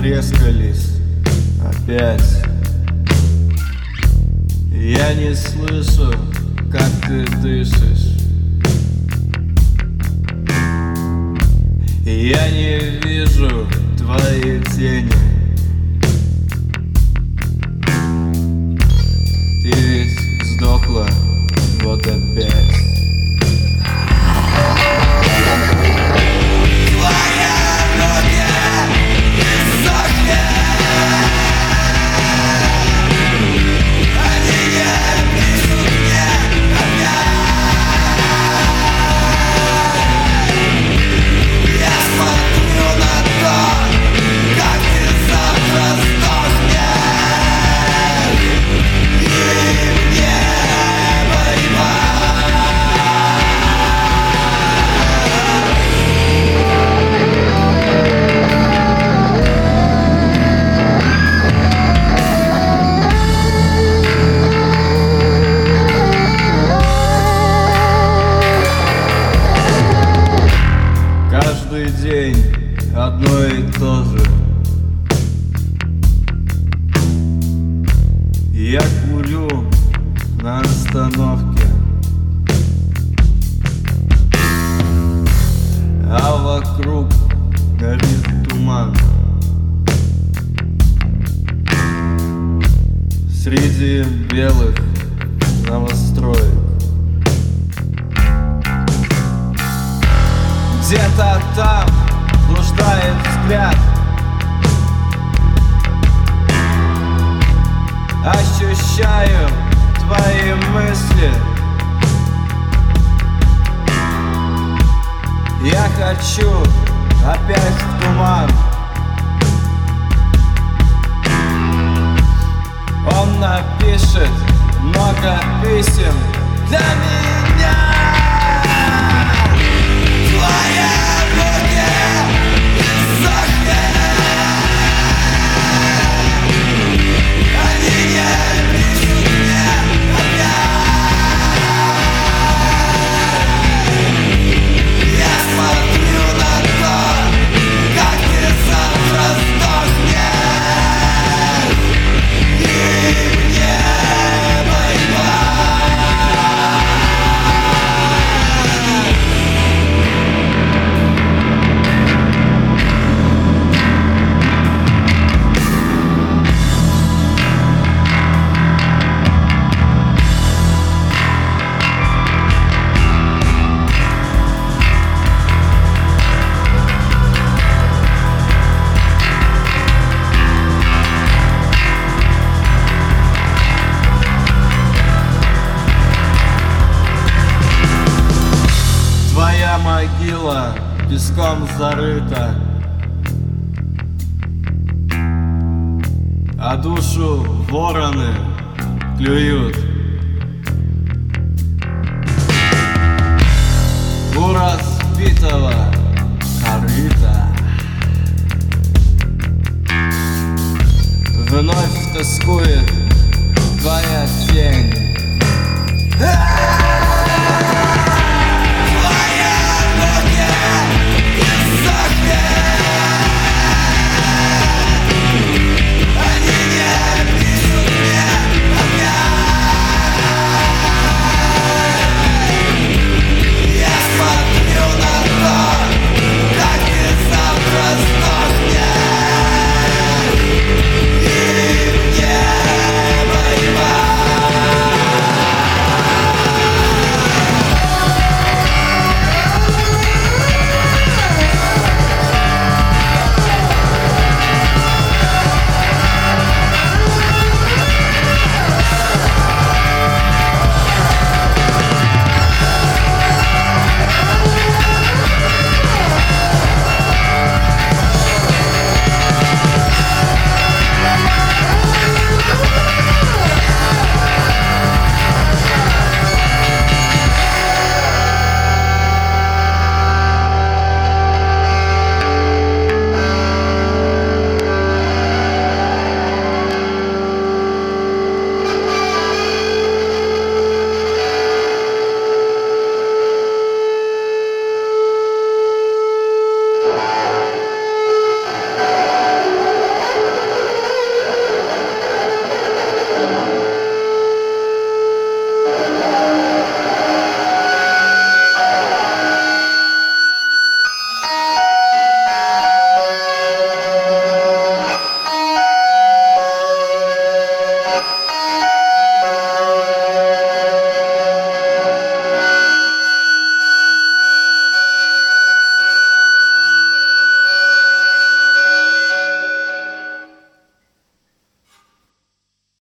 потрескались опять. Я не слышу, как ты дышишь. Я не вижу твои тени. Ты ведь сдохла вот опять. Каждый день одно и то же. Я курю на остановке, а вокруг горит туман. Среди белых новостроек где-то там блуждает взгляд. Ощущаю твои мысли. Я хочу опять в туман. Он напишет много писем для меня. Твоя могила песком зарыта, а душу вороны клюют. У разбитого корыта вновь тоскует твоя тень.